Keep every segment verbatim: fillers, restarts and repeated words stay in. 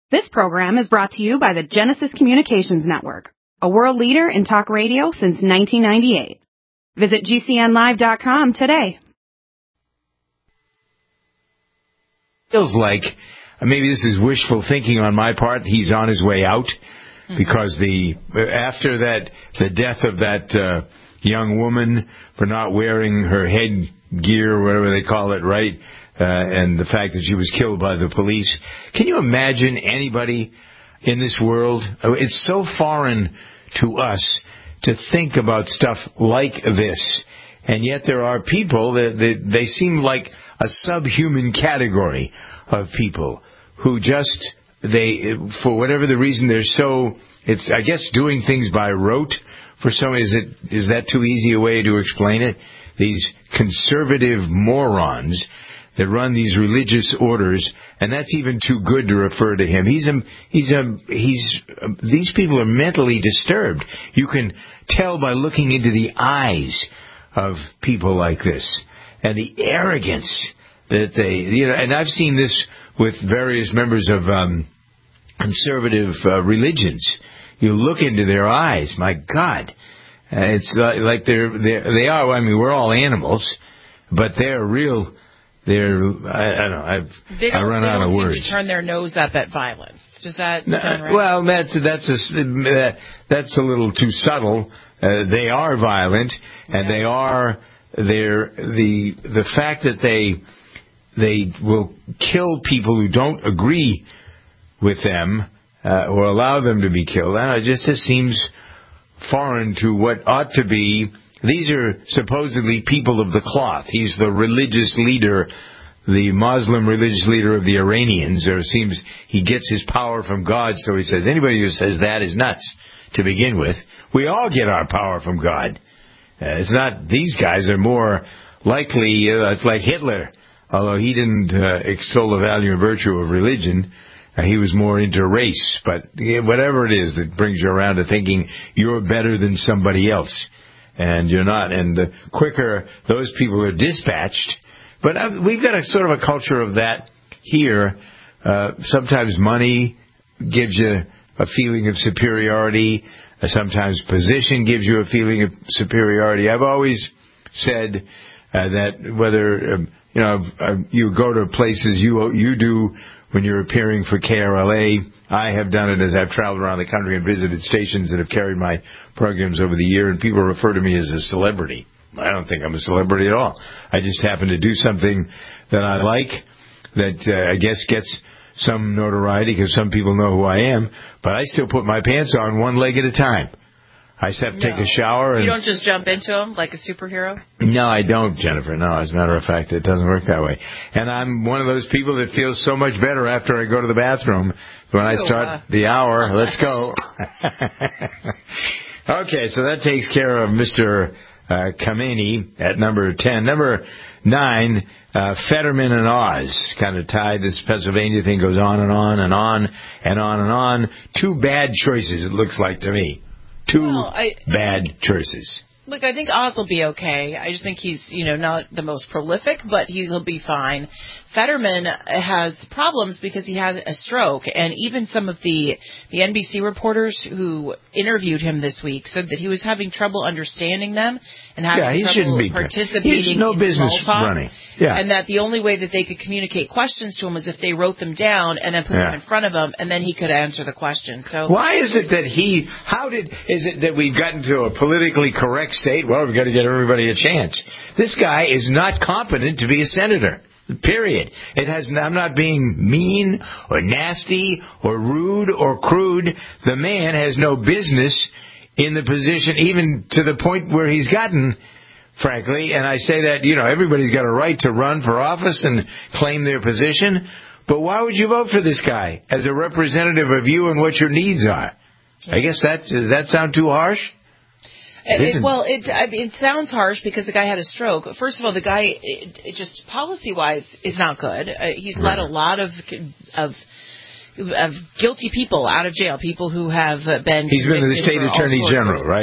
This program is brought to you by the Genesis Communications Network, a world leader in talk radio since nineteen ninety-eight. Visit G C N live dot com today. Feels like, maybe this is wishful thinking on my part, he's on his way out, mm-hmm. because the after that, the death of that uh, young woman for not wearing her headgear, or whatever they call it, right? Uh, and the fact that she was killed by the police. Can you imagine anybody in this world? It's so foreign to us to think about stuff like this. And yet there are people, that, that they seem like a subhuman category of people who just, they, for whatever the reason, they're so, it's, I guess, doing things by rote. For some, is it, is that too easy a way to explain it? These conservative morons that run these religious orders, and that's even too good to refer to him. He's a, he's a, he's, uh, these people are mentally disturbed. You can tell by looking into the eyes of people like this, and the arrogance that they, you know, and I've seen this with various members of um, conservative uh, religions. You look into their eyes, my God, uh, it's like, like they're, they're, they are, I mean, we're all animals, but they're real. They're, I, I don't know, I've, they don't, I run they out don't of seem words. To turn their nose up at violence. Does that no, sound right? Well, that's that's a that's a little too subtle. Uh, they are violent, and yeah. they are they're the the fact that they they will kill people who don't agree with them uh, or allow them to be killed. I don't know, it just just seems foreign to what ought to be. These are supposedly people of the cloth. He's the religious leader, the Muslim religious leader of the Iranians. There seems he gets his power from God, so he says anybody who says that is nuts to begin with. We all get our power from God. Uh, it's not, these guys are more likely, uh, it's like Hitler, although he didn't uh, extol the value and virtue of religion. Uh, he was more into race, but yeah, whatever it is that brings you around to thinking you're better than somebody else. And you're not. And the quicker those people are dispatched. But we've got a sort of a culture of that here. Uh, sometimes money gives you a feeling of superiority. Uh, sometimes position gives you a feeling of superiority. I've always said uh, that whether, um, you know, uh, you go to places you you do when you're appearing for K R L A. I have done it as I've traveled around the country and visited stations that have carried my programs over the year, and people refer to me as a celebrity. I don't think I'm a celebrity at all. I just happen to do something that I like, that uh, I guess gets some notoriety because some people know who I am, but I still put my pants on one leg at a time. I just have to no. take a shower. And you don't just jump into them like a superhero? No, I don't, Jennifer. No, as a matter of fact, it doesn't work that way. And I'm one of those people that feels so much better after I go to the bathroom when I start the hour. Let's go. Okay, so that takes care of Mister Uh, Khamenei at number ten. Number nine, uh, Fetterman and Oz. Kind of tied. This Pennsylvania thing goes on and on and on and on and on. Two bad choices, it looks like to me. Two well, I, bad choices. Look, I think Oz will be okay. I just think he's, you know, not the most prolific, but he'll be fine. Fetterman has problems because he had a stroke, and even some of the the N B C reporters who interviewed him this week said that he was having trouble understanding them and having yeah, he trouble shouldn't be participating He's no in business small talk, running. Yeah. And that the only way that they could communicate questions to him was if they wrote them down and then put yeah. them in front of him, and then he could answer the question. So why is it that he? How did? Is it that we've gotten to a politically correct state? Well, we've got to get everybody a chance. This guy is not competent to be a senator. Period. It has. I'm not being mean or nasty or rude or crude. The man has no business in the position, even to the point where he's gotten, frankly. And I say that, you know, everybody's got a right to run for office and claim their position. But why would you vote for this guy as a representative of you and what your needs are? I guess that's, does that sound too harsh? It, it, well, it I mean, it sounds harsh because the guy had a stroke. First of all, the guy, it, it just policy-wise, is not good. Uh, he's let a lot of of of guilty people out of jail, people who have been. He's been the state attorney general, of, right?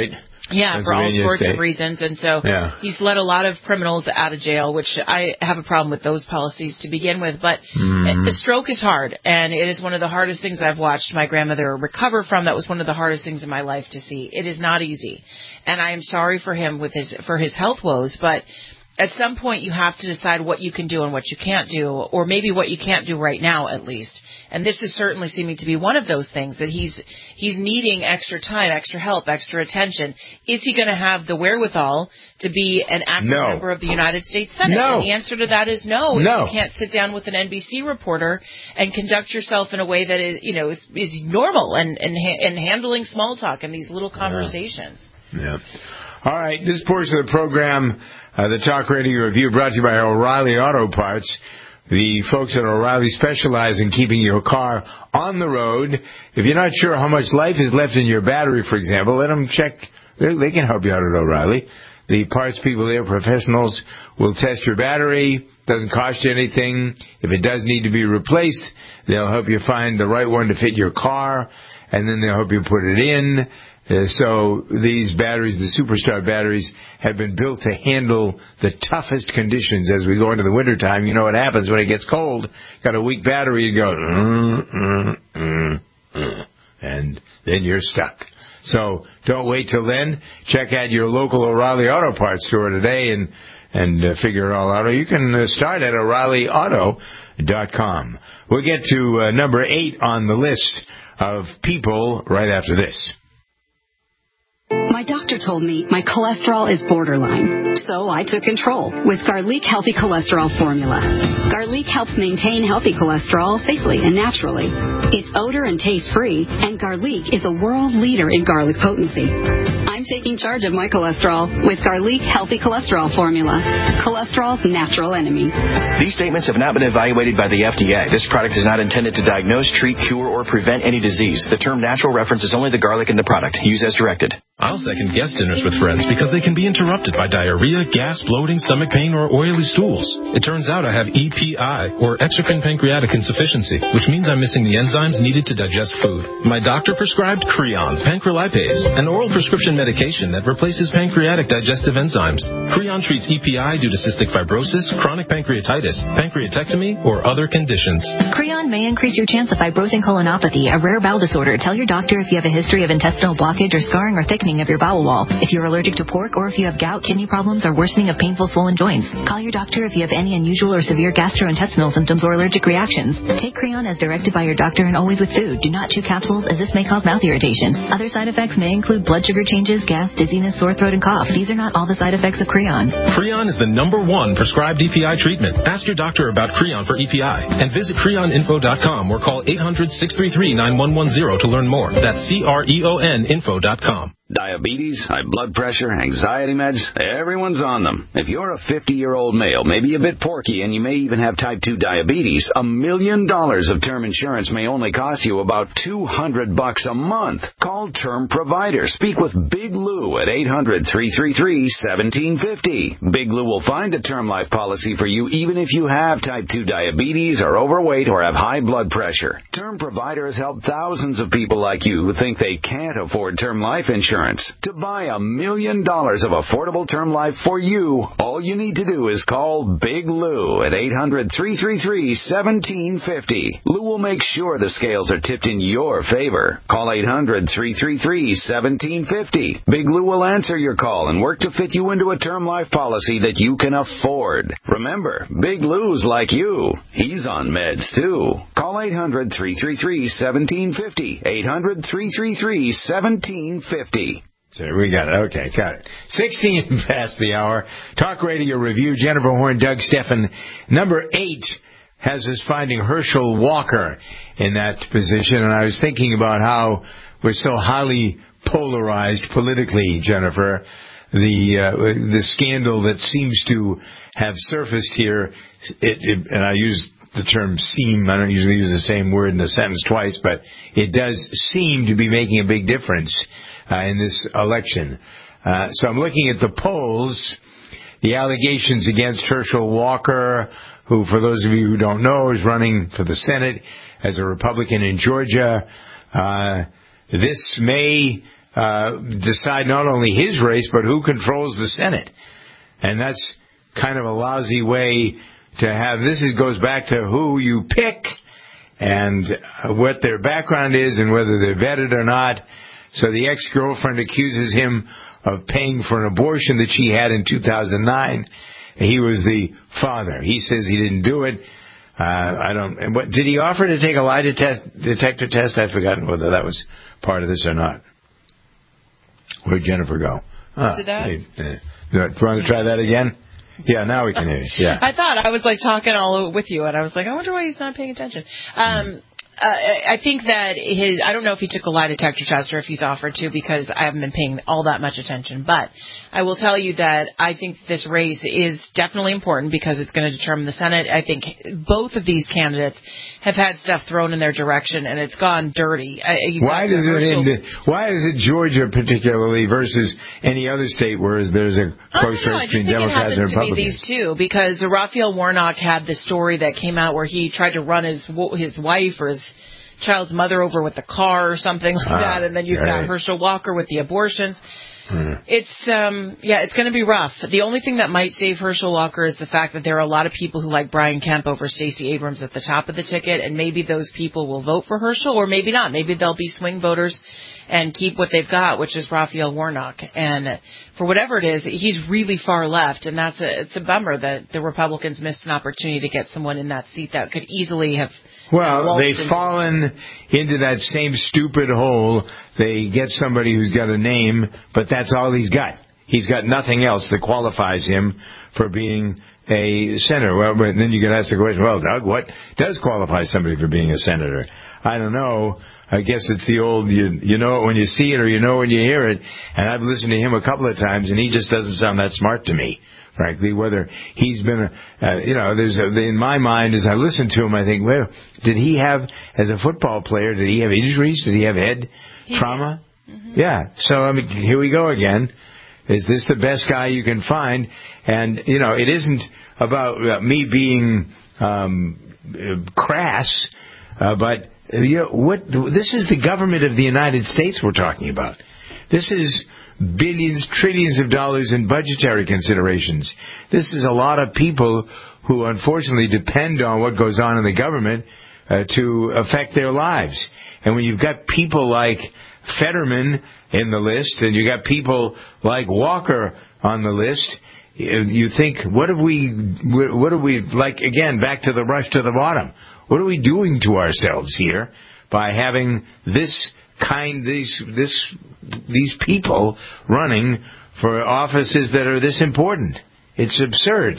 Yeah, for all sorts State. of reasons. And so yeah. he's let a lot of criminals out of jail, which I have a problem with those policies to begin with. But mm-hmm. the stroke is hard, and it is one of the hardest things I've watched my grandmother recover from. That was one of the hardest things in my life to see. It is not easy. And I am sorry for him with his for his health woes, but at some point you have to decide what you can do and what you can't do, or maybe what you can't do right now at least. And this is certainly seeming to be one of those things, that he's he's needing extra time, extra help, extra attention. Is he going to have the wherewithal to be an active no. member of the United States Senate? No. And the answer to that is no. No. You can't sit down with an N B C reporter and conduct yourself in a way that is, you know, is, is normal and, and, and handling small talk and these little conversations. Yeah. yeah. All right, this portion of the program, uh, the Talk Radio Review, brought to you by O'Reilly Auto Parts. The folks at O'Reilly specialize in keeping your car on the road. If you're not sure how much life is left in your battery, for example, let them check. They can help you out at O'Reilly. The parts people there, professionals, will test your battery. Doesn't cost you anything. If it does need to be replaced, they'll help you find the right one to fit your car, and then they'll help you put it in. Uh, so these batteries, the Superstar batteries, have been built to handle the toughest conditions as we go into the wintertime. You know what happens when it gets cold. Got a weak battery, you go, mm, mm, mm, mm, and then you're stuck. So don't wait till then. Check out your local O'Reilly Auto Parts store today and and uh, figure it all out. Or you can uh, start at O'Reilly Auto dot com. We'll get to uh, number eight on the list of people right after this. My doctor told me my cholesterol is borderline, so I took control with Garlic Healthy Cholesterol Formula. Garlic helps maintain healthy cholesterol safely and naturally. It's odor and taste-free, and Garlic is a world leader in garlic potency. I'm taking charge of my cholesterol with Garlic Healthy Cholesterol Formula, cholesterol's natural enemy. These statements have not been evaluated by the F D A. This product is not intended to diagnose, treat, cure, or prevent any disease. The term natural references only the garlic in the product. Use as directed. I'll second guest dinners with friends because they can be interrupted by diarrhea, gas, bloating, stomach pain, or oily stools. It turns out I have E P I, or exocrine pancreatic insufficiency, which means I'm missing the enzymes needed to digest food. My doctor prescribed Creon, pancrelipase, an oral prescription medication that replaces pancreatic digestive enzymes. Creon treats E P I due to cystic fibrosis, chronic pancreatitis, pancreatectomy, or other conditions. Creon may increase your chance of fibrosing colonopathy, a rare bowel disorder. Tell your doctor if you have a history of intestinal blockage or scarring or thickening of your bowel wall. If you're allergic to pork, or if you have gout, kidney problems, or worsening of painful swollen joints. Call your doctor if you have any unusual or severe gastrointestinal symptoms or allergic reactions. Take Creon as directed by your doctor and always with food. Do not chew capsules, as this may cause mouth irritation. Other side effects may include blood sugar changes, gas, dizziness, sore throat, and cough. These are not all the side effects of Creon. Creon is the number one prescribed E P I treatment. Ask your doctor about Creon for E P I and visit creon info dot com or call eight hundred, six three three, nine one one zero to learn more. That's C R E O N info dot com. Diabetes, high blood pressure, anxiety meds, everyone's on them. If you're a fifty-year-old male, maybe a bit porky, and you may even have type two diabetes, a million dollars of term insurance may only cost you about two hundred bucks a month. Call Term Provider. Speak with Big Lou at eight hundred, three three three, one seven five zero. Big Lou will find a term life policy for you even if you have type two diabetes, are overweight, or have high blood pressure. Term Provider has helped thousands of people like you who think they can't afford term life insurance. To buy a million dollars of affordable term life for you, all you need to do is call Big Lou at eight hundred, three three three, one seven five zero. Lou will make sure the scales are tipped in your favor. Call eight hundred, three three three, one seven five zero. Big Lou will answer your call and work to fit you into a term life policy that you can afford. Remember, Big Lou's like you. He's on meds too. Call eight hundred, three three three, one seven five zero. eight hundred, three three three, one seven five zero. So we got it. Okay, got it. sixteen past the hour. Talk Radio Review. Jennifer Horn, Doug Steffen. Number eight has us finding Herschel Walker in that position. And I was thinking about how we're so highly polarized politically, Jennifer. The uh, the scandal that seems to have surfaced here, it, it, and I use the term seem, I don't usually use the same word in a sentence twice, but it does seem to be making a big difference Uh, in this election. Uh, so I'm looking at the polls, the allegations against Herschel Walker, who, for those of you who don't know, is running for the Senate as a Republican in Georgia. Uh, this may uh, decide not only his race, but who controls the Senate. And that's kind of a lousy way to have. This is, goes back to who you pick and what their background is and whether they're vetted or not. So the ex-girlfriend accuses him of paying for an abortion that she had in two thousand nine. He was the father. He says he didn't do it. Uh, I don't. And what, did he offer to take a lie detect, detector test? I've forgotten whether that was part of this or not. Where'd Jennifer go? Oh, to that? Hey, uh, you want to try that again? Yeah, now we can hear you. Yeah. I thought I was like talking all with you, and I was like, I wonder why he's not paying attention. Um, uh, I think that his, I don't know if he took a lie detector test or if he's offered to, because I haven't been paying all that much attention. But I will tell you that I think this race is definitely important because it's going to determine the Senate. I think both of these candidates have had stuff thrown in their direction, and it's gone dirty. I, why does it end, Why is it Georgia particularly versus any other state where there's a close race between Democrats and Republicans? I think it happens to be these two, because Raphael Warnock had this story that came out where he tried to run his his wife or his child's mother over with the car or something like ah, that, and then you've right. got Herschel Walker with the abortions. Hmm. It's um yeah, it's going to be rough. The only thing that might save Herschel Walker is the fact that there are a lot of people who like Brian Kemp over Stacey Abrams at the top of the ticket, and maybe those people will vote for Herschel, or maybe not. Maybe they'll be swing voters and keep what they've got, which is Raphael Warnock. And for whatever it is, he's really far left, and that's a it's a bummer that the Republicans missed an opportunity to get someone in that seat that could easily have. Well, they've into fallen into that same stupid hole. They get somebody who's got a name, but that's all he's got. He's got nothing else that qualifies him for being a senator. Well, but then you can ask the question, well, Doug, what does qualify somebody for being a senator? I don't know. I guess it's the old, you you know it when you see it or you know when you hear it. And I've listened to him a couple of times, and he just doesn't sound that smart to me. Frankly, whether he's been, a, uh, you know, there's a, in my mind as I listen to him, I think, well, did he have, as a football player, did he have injuries? Did he have head he trauma? Mm-hmm. Yeah. So, I mean, here we go again. Is this the best guy you can find? And, you know, it isn't about uh, me being um, uh, crass, uh, but, uh, you know, what, this is the government of the United States we're talking about. This is billions, trillions of dollars in budgetary considerations. This is a lot of people who unfortunately depend on what goes on in the government uh, to affect their lives. And when you've got people like Fetterman in the list and you got people like Walker on the list, you think, what have we, what are we, like, again, back to the rush to the bottom. What are we doing to ourselves here by having this kind these this these people running for offices that are this important? It's absurd.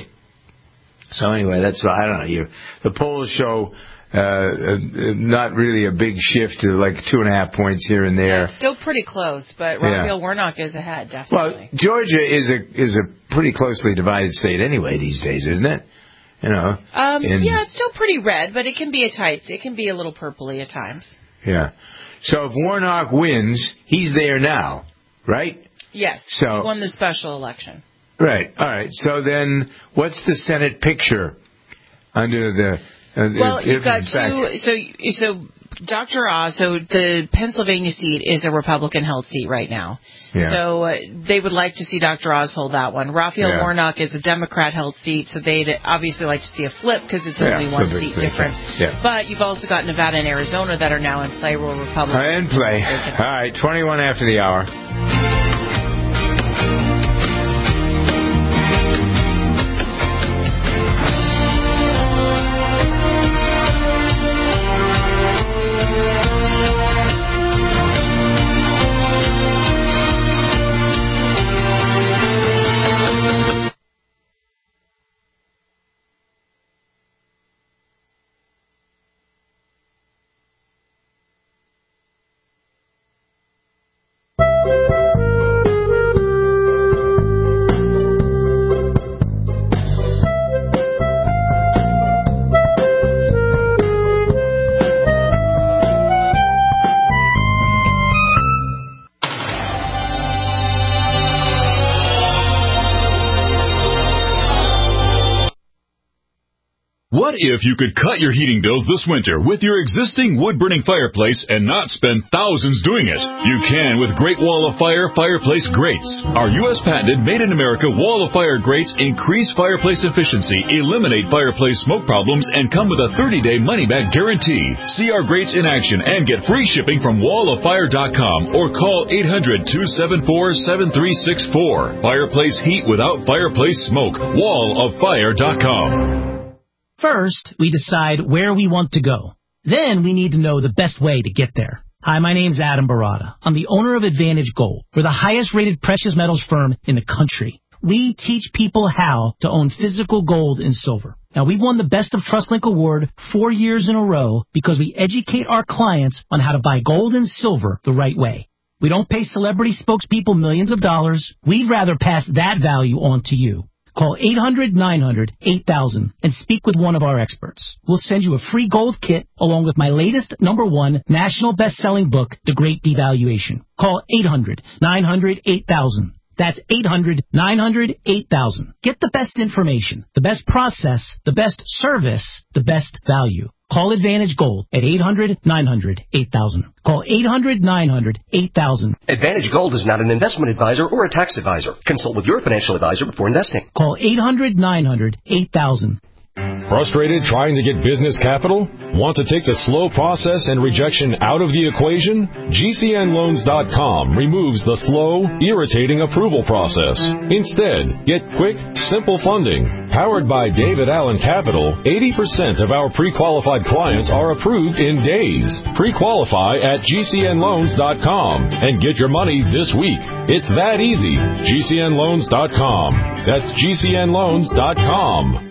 So anyway, that's I don't know. You, the polls show uh, uh, not really a big shift to like two and a half points here and there. Yeah, still pretty close, but Raphael yeah. Warnock is ahead, definitely. Well, Georgia is a is a pretty closely divided state anyway these days, isn't it? You know. Um, yeah, it's still pretty red, but it can be a tight. It can be a little purpley at times. Yeah. So if Warnock wins, he's there now, right? Yes. So he won the special election. Right. All right. So then, what's the Senate picture under the? Uh, well, if, you've got fact, two. So, so Doctor Oz. So the Pennsylvania seat is a Republican-held seat right now. Yeah. So uh, they would like to see Doctor Oz hold that one. Raphael yeah. Warnock is a Democrat-held seat, so they'd obviously like to see a flip because it's yeah, only one big, seat big difference. Yeah. But you've also got Nevada and Arizona that are now in play, where Republicans. Uh, in play. All right, twenty-one after the hour. What if you could cut your heating bills this winter with your existing wood-burning fireplace and not spend thousands doing it? You can with Great Wall of Fire fireplace grates. Our U S patented made-in-America Wall of Fire grates increase fireplace efficiency, eliminate fireplace smoke problems, and come with a thirty-day money-back guarantee. See our grates in action and get free shipping from wall of fire dot com or call eight hundred, two seven four, seven three six four. Fireplace heat without fireplace smoke. wall of fire dot com. First, we decide where we want to go. Then we need to know the best way to get there. Hi, my name's Adam Barada. I'm the owner of Advantage Gold. We're the highest-rated precious metals firm in the country. We teach people how to own physical gold and silver. Now, we've won the Best of TrustLink Award four years in a row because we educate our clients on how to buy gold and silver the right way. We don't pay celebrity spokespeople millions of dollars. We'd rather pass that value on to you. Call eight hundred, nine hundred, eight thousand and speak with one of our experts. We'll send you a free gold kit along with my latest number one national best-selling book, The Great Devaluation. Call eight hundred, nine hundred, eight thousand. That's eight hundred, nine hundred, eight thousand. Get the best information, the best process, the best service, the best value. Call Advantage Gold at eight hundred, nine hundred, eight thousand. Call eight hundred, nine hundred, eight thousand. Advantage Gold is not an investment advisor or a tax advisor. Consult with your financial advisor before investing. Call eight hundred, nine hundred, eight thousand. Frustrated trying to get business capital? Want to take the slow process and rejection out of the equation? G C N loans dot com removes the slow, irritating approval process. Instead, get quick, simple funding. Powered by David Allen Capital, eighty percent of our pre-qualified clients are approved in days. Pre-qualify at G C N loans dot com and get your money this week. It's that easy. G C N loans dot com. That's G C N loans dot com.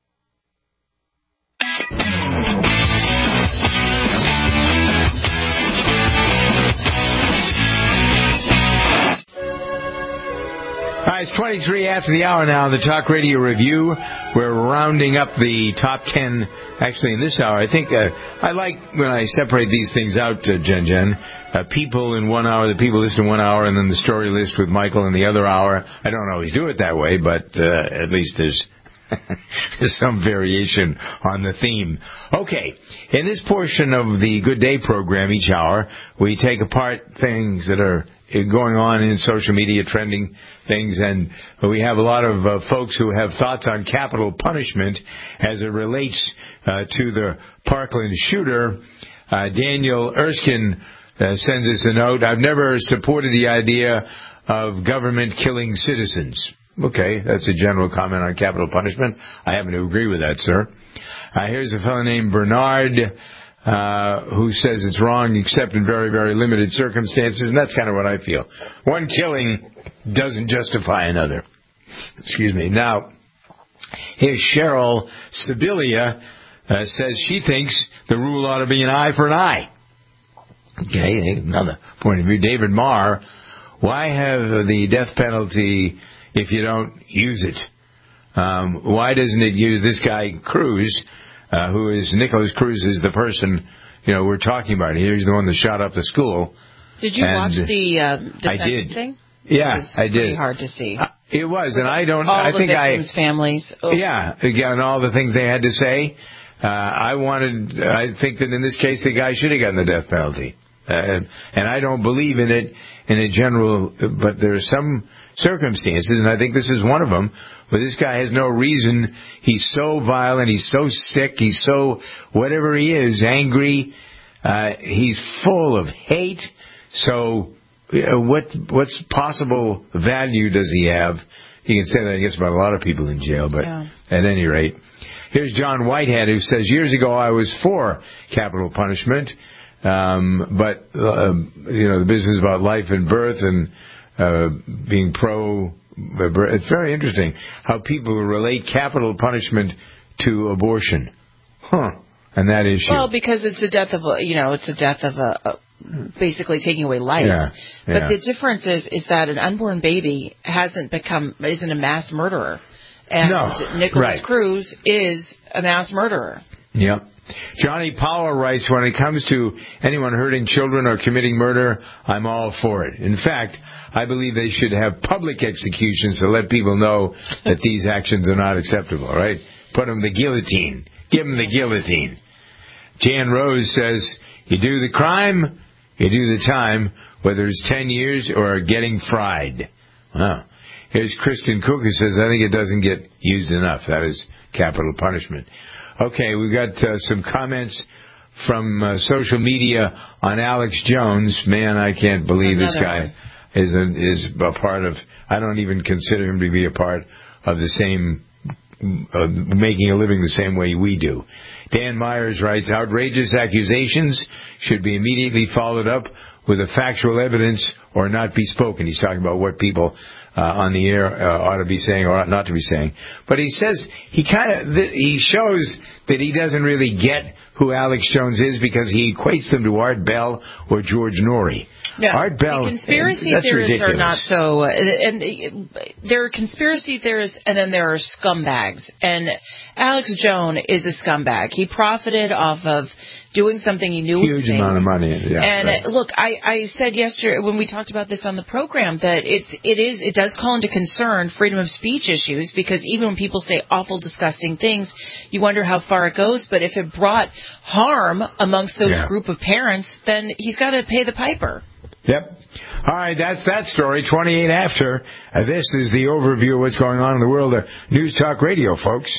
Hi, it's twenty-three after the hour now, the Talk Radio Review. We're rounding up the top ten, actually, in this hour. I think uh, I like when I separate these things out, uh, Jen Jen. Uh, people in one hour, the people list in one hour, and then the story list with Michael in the other hour. I don't always do it that way, but uh, at least there's There's some variation on the theme. Okay, in this portion of the Good Day program each hour, we take apart things that are going on in social media, trending things, and we have a lot of uh, folks who have thoughts on capital punishment as it relates uh, to the Parkland shooter. Uh, Daniel Erskine uh, sends us a note. I've never supported the idea of government killing citizens. Okay, that's a general comment on capital punishment. I happen to agree with that, sir. Uh, here's a fellow named Bernard uh, who says it's wrong except in very, very limited circumstances, and that's kind of what I feel. One killing doesn't justify another. Excuse me. Now, here's Cheryl Sibilia uh, says she thinks the rule ought to be an eye for an eye. Okay, another point of view. David Marr, why have the death penalty if you don't use it? Um, why doesn't it use this guy Cruz, uh, who is Nicholas Cruz is the person, you know, we're talking about here. He's the one that shot up the school. Did you and watch the uh, I did. thing? Yeah, it was I did. Pretty hard to see. Uh, it was, and I don't. All I the think victims' I, families. Oh. Yeah, again, all the things they had to say. Uh, I wanted. I think that in this case, the guy should have gotten the death penalty, uh, and I don't believe in it in a general. But there are some circumstances, and I think this is one of them, where this guy has no reason. He's so violent. He's so sick. He's so whatever he is, angry. Uh, he's full of hate. So, uh, what what's possible value does he have? You can say that, I guess, about a lot of people in jail, but yeah. At any rate. Here's John Whitehead, who says, years ago I was for capital punishment, um, but, uh, you know, the business about life and birth and uh, being pro, it's very interesting how people relate capital punishment to abortion. Huh. And that issue. Well, because it's the death of a, you know, it's the death of a, a basically taking away life. Yeah, yeah. But the difference is, is that an unborn baby hasn't become, isn't a mass murderer. And no, Nicholas right. Cruz is a mass murderer. Yep. Johnny Powell writes, when it comes to anyone hurting children or committing murder, I'm all for it. In fact, I believe they should have public executions to let people know that these actions are not acceptable, right? Put them in the guillotine. give him the guillotine. Jan Rose says, you do the crime, you do the time, whether it's ten years or getting fried. Wow. Here's Kristen Cook who says, I think it doesn't get used enough. That is capital punishment. Okay, we've got uh, some comments from uh, social media on Alex Jones. Man, I can't believe Another this guy one. is a, is a part of, I don't even consider him to be a part of the same, uh, making a living the same way we do. Dan Myers writes, outrageous accusations should be immediately followed up with a factual evidence or not be spoken. He's talking about what people uh, on the air uh, ought to be saying or ought not to be saying. But he says he kind of th- he shows that he doesn't really get who Alex Jones is because he equates them to Art Bell or George Norrie. No, Art Bell, the conspiracy that's theorists ridiculous. are not so, and there are conspiracy theorists, and then there are scumbags. And Alex Jones is a scumbag. He profited off of doing something he knew was huge fake. amount of money. Yeah, and right. look, I, I said yesterday when we talked about this on the program that it's it is it does call into concern freedom of speech issues, because even when people say awful, disgusting things, you wonder how far it goes. But if it brought harm amongst those yeah. group of parents, then he's got to pay the piper. Yep. All right, that's that story. twenty-eight after. Uh, this is the overview of what's going on in the world of News Talk Radio, folks.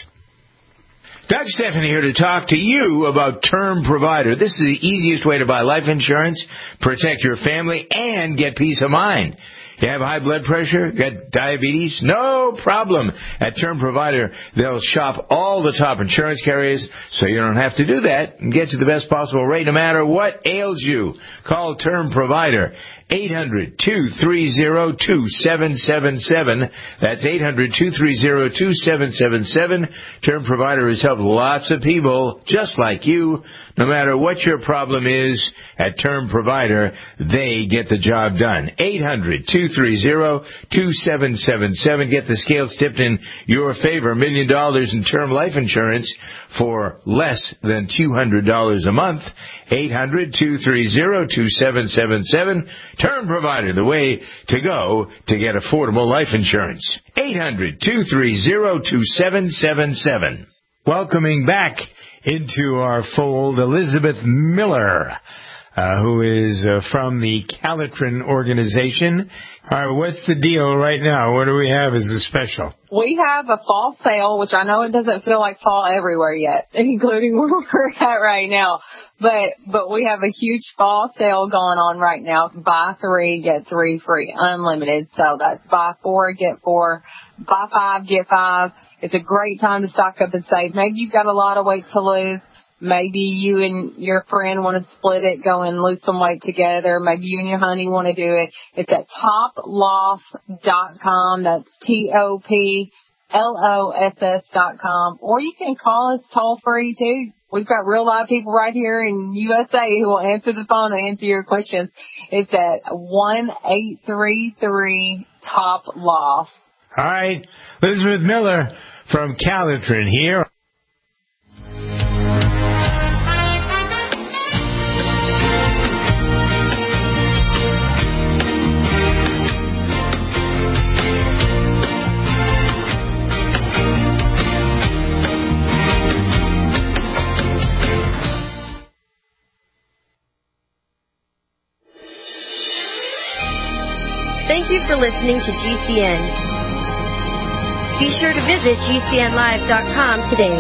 Doug Stephanie here to talk to you about Term Provider. This is the easiest way to buy life insurance, protect your family, and get peace of mind. You have high blood pressure, got diabetes? No problem. At Term Provider, they'll shop all the top insurance carriers, so you don't have to do that and get to the best possible rate no matter what ails you. Call Term Provider, eight hundred, two three zero, two seven seven seven. That's eight hundred, two three zero, two seven seven seven. Term Provider has helped lots of people just like you. No matter what your problem is, at Term Provider, they get the job done. eight hundred, two three zero, two seven seven seven. Get the scales tipped in your favor. A million dollars in term life insurance for less than two hundred dollars a month. eight hundred, two three zero, two seven seven seven. Term Provider, the way to go to get affordable life insurance. eight hundred, two three zero, two seven seven seven. Welcoming back into our fold Elizabeth Miller, uh, who is uh, from the Calitrin organization. All right, what's the deal right now? What do we have as a special? We have a fall sale, which I know it doesn't feel like fall everywhere yet, including where we're at right now. But but we have a huge fall sale going on right now. Buy three, get three free, unlimited. So that's buy four, get four. Buy five, get five. It's a great time to stock up and save. Maybe you've got a lot of weight to lose. Maybe you and your friend want to split it, go and lose some weight together. Maybe you and your honey want to do it. It's at top loss dot com. That's T O P L O S S dot com. Or you can call us toll free too. We've got real live people right here in U S A who will answer the phone and answer your questions. It's at one eight three three top loss. All right, Elizabeth Miller from Calitrin here. Thank you for listening to G C N. Be sure to visit G C N live dot com today.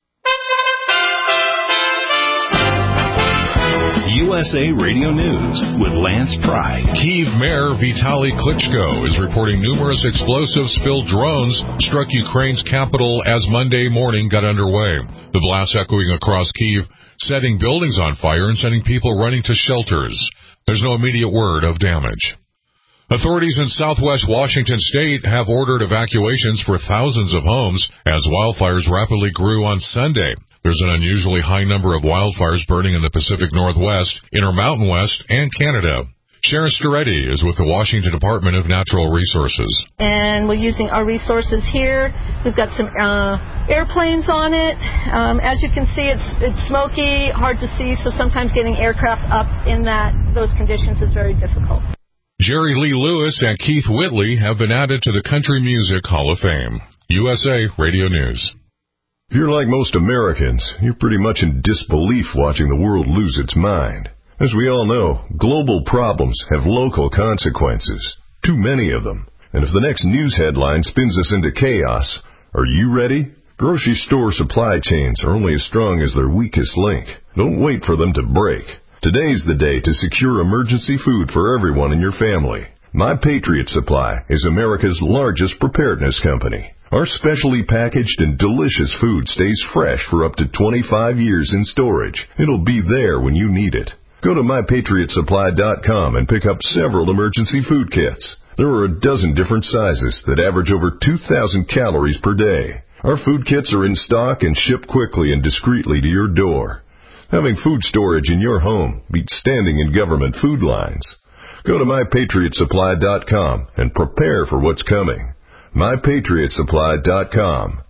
U S A Radio News with Lance Pry. Kyiv Mayor Vitaly Klitschko is reporting numerous explosive-spilled drones struck Ukraine's capital as Monday morning got underway. The blasts echoing across Kyiv, setting buildings on fire and sending people running to shelters. There's no immediate word of damage. Authorities in southwest Washington state have ordered evacuations for thousands of homes as wildfires rapidly grew on Sunday. There's an unusually high number of wildfires burning in the Pacific Northwest, Intermountain West, and Canada. Sharon Storetti is with the Washington Department of Natural Resources. And we're using our resources here. We've got some uh, airplanes on it. Um, as you can see, it's it's smoky, hard to see, so sometimes getting aircraft up in that those conditions is very difficult. Jerry Lee Lewis and Keith Whitley have been added to the Country Music Hall of Fame. U S A Radio News. If you're like most Americans, you're pretty much in disbelief watching the world lose its mind. As we all know, global problems have local consequences. Too many of them. And if the next news headline spins us into chaos, are you ready? Grocery store supply chains are only as strong as their weakest link. Don't wait for them to break. Today's the day to secure emergency food for everyone in your family. My Patriot Supply is America's largest preparedness company. Our specially packaged and delicious food stays fresh for up to twenty-five years in storage. It'll be there when you need it. Go to my patriot supply dot com and pick up several emergency food kits. There are a dozen different sizes that average over two thousand calories per day. Our food kits are in stock and ship quickly and discreetly to your door. Having food storage in your home beats standing in government food lines. Go to my patriot supply dot com and prepare for what's coming. my patriot supply dot com.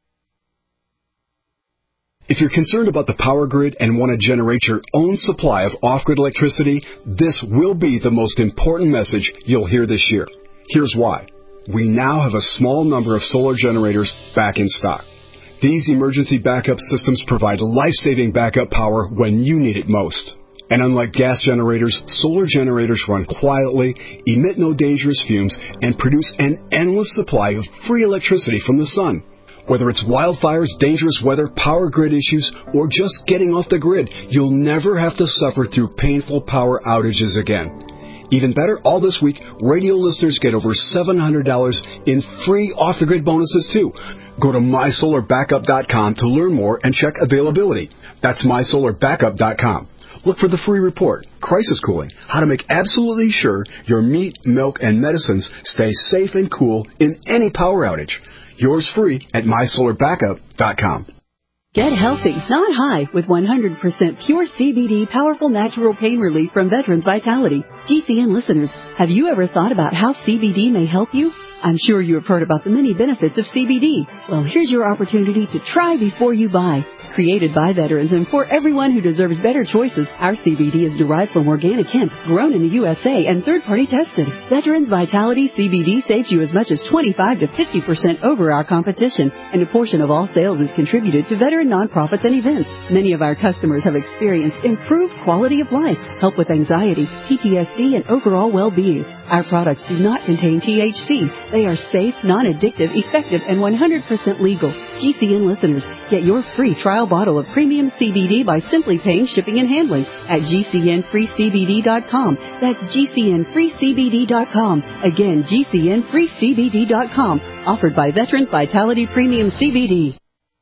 If you're concerned about the power grid and want to generate your own supply of off-grid electricity, this will be the most important message you'll hear this year. Here's why. We now have a small number of solar generators back in stock. These emergency backup systems provide life-saving backup power when you need it most. And unlike gas generators, solar generators run quietly, emit no dangerous fumes, and produce an endless supply of free electricity from the sun. Whether it's wildfires, dangerous weather, power grid issues, or just getting off the grid, you'll never have to suffer through painful power outages again. Even better, all this week, radio listeners get over seven hundred dollars in free off-the-grid bonuses, too. Go to my solar backup dot com to learn more and check availability. That's my solar backup dot com. Look for the free report, Crisis Cooling, how to make absolutely sure your meat, milk, and medicines stay safe and cool in any power outage. Yours free at my solar backup dot com. Get healthy, not high, with one hundred percent pure C B D powerful natural pain relief from Veterans Vitality. G C N listeners, have you ever thought about how C B D may help you? I'm sure you have heard about the many benefits of C B D. Well, here's your opportunity to try before you buy. Created by veterans and for everyone who deserves better choices, our C B D is derived from organic hemp, grown in the U S A, and third-party tested. Veterans Vitality C B D saves you as much as twenty-five to fifty percent over our competition, and a portion of all sales is contributed to veteran nonprofits and events. Many of our customers have experienced improved quality of life, help with anxiety, P T S D, and overall well-being. Our products do not contain T H C. They are safe, non-addictive, effective, and one hundred percent legal. G C N listeners, get your free trial bottle of premium C B D by simply paying shipping and handling at G C N free C B D dot com. That's G C N free C B D dot com. Again, G C N free C B D dot com. Offered by Veterans Vitality Premium C B D.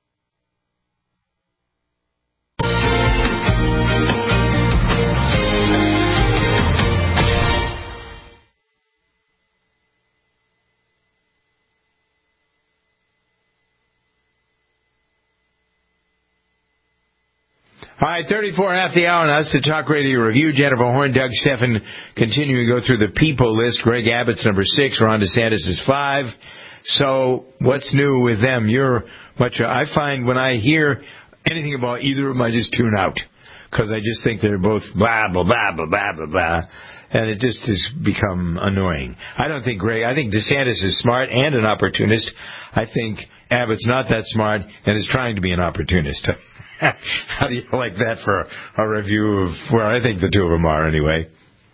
All right, thirty-four half the hour, and that's the Talk Radio Review. Jennifer Horn, Doug Steffen, continuing to go through the people list. Greg Abbott's number six, Ron DeSantis is five. So what's new with them? You're much. I find when I hear anything about either of them, I just tune out because I just think they're both blah, blah, blah, blah, blah, blah, blah. And it just has become annoying. I don't think Greg, I think DeSantis is smart and an opportunist. I think Abbott's not that smart and is trying to be an opportunist. How do you like that for a review of where I think the two of them are anyway?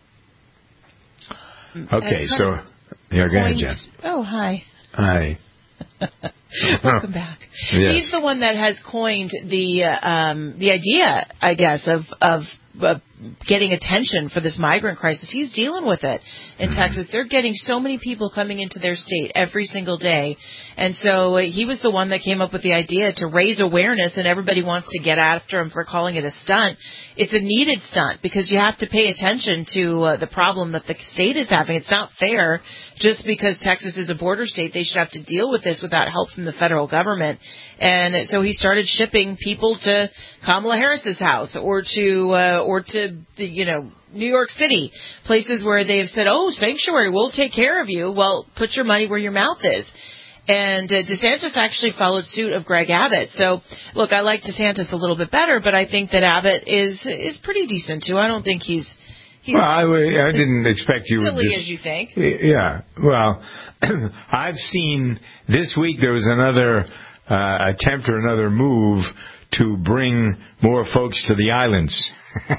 Okay, so yeah, go ahead, Jen. Oh, hi. Hi. Welcome back. Yes. He's the one that has coined the uh, um, the idea, I guess, of of uh, getting attention for this migrant crisis. He's dealing with it in Texas. They're getting so many people coming into their state every single day. And so uh, he was the one that came up with the idea to raise awareness, and everybody wants to get after him for calling it a stunt. It's a needed stunt because you have to pay attention to uh, the problem that the state is having. It's not fair just because Texas is a border state. They should have to deal with this without help from the federal government. And so he started shipping people to Kamala Harris's house or to uh, or to the, you know, New York City, places where they have said, oh, sanctuary, we'll take care of you. Well, put your money where your mouth is. And uh, DeSantis actually followed suit of Greg Abbott. So, look, I like DeSantis a little bit better, but I think that Abbott is is pretty decent, too. I don't think he's... he's well, I, I didn't expect you would silly just... as you think. Yeah. Well, I've seen... This week there was another uh, attempt or another move to bring more folks to the islands,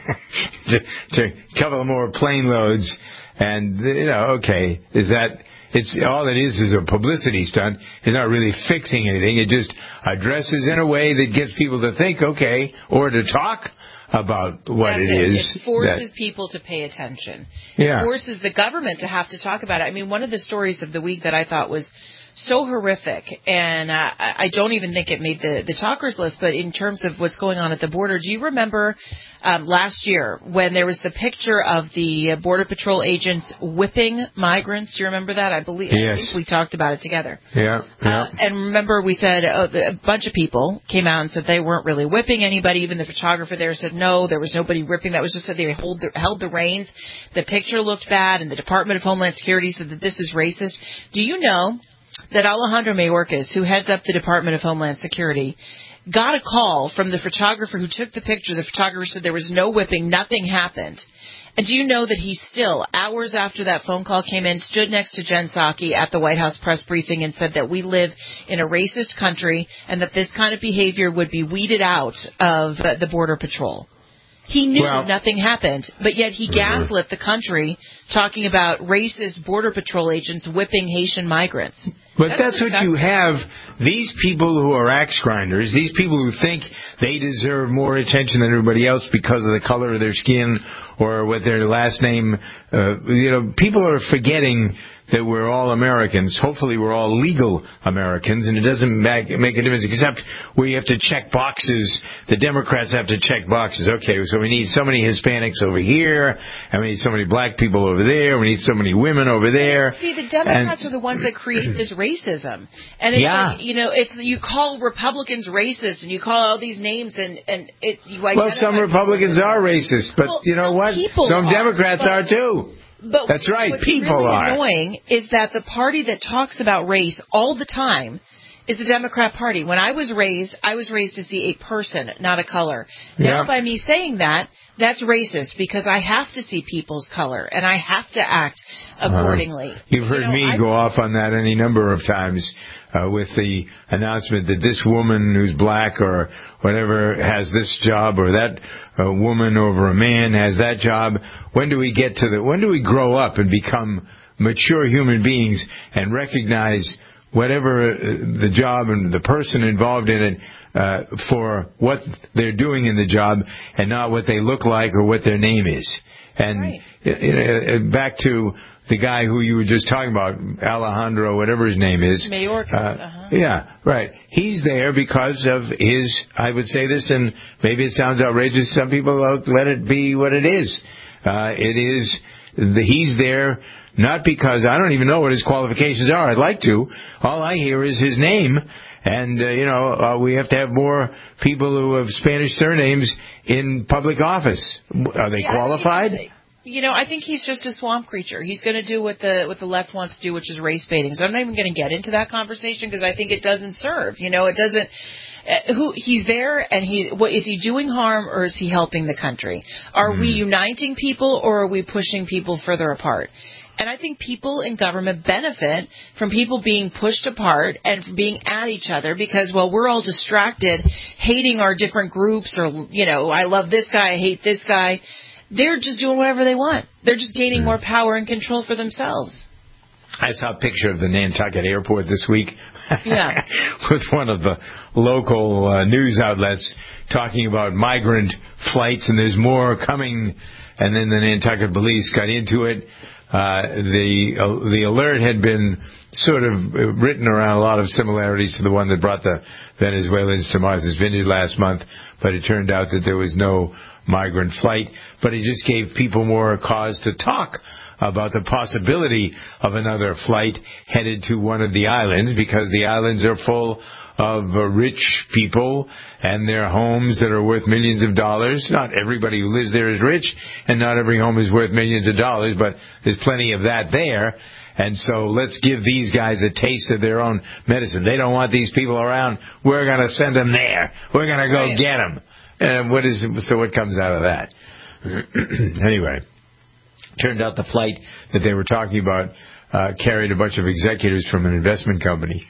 to, to cover more plane loads. And, you know, okay, is that, it's, all it is is a publicity stunt. It's not really fixing anything. It just addresses in a way that gets people to think, okay, or to talk about what That's it it. is. It forces that, people to pay attention. Yeah. It forces the government to have to talk about it. I mean, one of the stories of the week that I thought was so horrific, and uh, I don't even think it made the, the talkers list, but in terms of what's going on at the border, do you remember um, last year when there was the picture of the Border Patrol agents whipping migrants? Do you remember that? I believe yes. I think we talked about it together. Yeah, yeah. Uh, and remember we said uh, a bunch of people came out and said they weren't really whipping anybody. Even the photographer there said no, there was nobody whipping. That was just that they hold the, held the reins. The picture looked bad, and the Department of Homeland Security said that this is racist. Do you know that Alejandro Mayorkas, who heads up the Department of Homeland Security, got a call from the photographer who took the picture? The photographer said there was no whipping, nothing happened. And do you know that he still, hours after that phone call came in, stood next to Jen Psaki at the White House press briefing and said that we live in a racist country and that this kind of behavior would be weeded out of uh, the Border Patrol? He knew well, nothing happened, but yet he gaslit the country talking about racist Border Patrol agents whipping Haitian migrants. But that's, that's what you have. These people who are axe grinders, these people who think they deserve more attention than everybody else because of the color of their skin or what their last name, uh, you know, people are forgetting that we're all Americans. Hopefully we're all legal Americans, and it doesn't make, make a difference except we have to check boxes. The Democrats have to check boxes. Okay, so we need so many Hispanics over here, and we need so many black people over there, we need so many women over there. See, the Democrats and, are the ones that create this racism. And it's yeah. like, you know, it's you call Republicans racist, and you call all these names, and, and it, you identify... Well, some Republicans are racist, but well, you know what? Some are, Democrats but, are too. But That's right, what's people really are. annoying is that the party that talks about race all the time is the Democrat Party. When I was raised, I was raised to see a person, not a color. Now, yeah. by me saying that, that's racist because I have to see people's color and I have to act accordingly. Uh, you've heard you know, me I, go off on that any number of times uh, with the announcement that this woman who's black or whatever has this job, or that uh, woman over a man has that job. When do we get to the? When do we grow up and become mature human beings and recognize whatever the job and the person involved in it uh, for what they're doing in the job and not what they look like or what their name is? And right. uh, back to the guy who you were just talking about, Alejandro, whatever his name is. Mayorkas. Uh, uh-huh. Yeah, right. He's there because of his, I would say this, and maybe it sounds outrageous. Some people let it be what it is. Uh, it is, the, he's there not because, I don't even know what his qualifications are. I'd like to. All I hear is his name. And, uh, you know, uh, we have to have more people who have Spanish surnames in public office. Are they yeah, qualified? You know, I think he's just a swamp creature. He's going to do what the what the left wants to do, which is race baiting. So I'm not even going to get into that conversation because I think it doesn't serve. You know, it doesn't. Uh, who he's there, and he what is he doing harm or is he helping the country? Are mm. we uniting people or are we pushing people further apart? And I think people in government benefit from people being pushed apart and from being at each other because, well, we're all distracted, hating our different groups, or, you know, I love this guy, I hate this guy. They're just doing whatever they want. They're just gaining more power and control for themselves. I saw a picture of the Nantucket airport this week. Yeah. With one of the local uh, news outlets talking about migrant flights, and there's more coming. And then the Nantucket police got into it. Uh, the uh, the alert had been sort of written around a lot of similarities to the one that brought the Venezuelans to Martha's Vineyard last month, but it turned out that there was no migrant flight. But it just gave people more cause to talk about the possibility of another flight headed to one of the islands, because the islands are full of uh, rich people and their homes that are worth millions of dollars. Not everybody who lives there is rich, and not every home is worth millions of dollars, but there's plenty of that there. And so let's give these guys a taste of their own medicine. They don't want these people around. We're going to send them there. We're going to go right. get them. And what is so what comes out of that? Anyway, turned out the flight that they were talking about uh, carried a bunch of executives from an investment company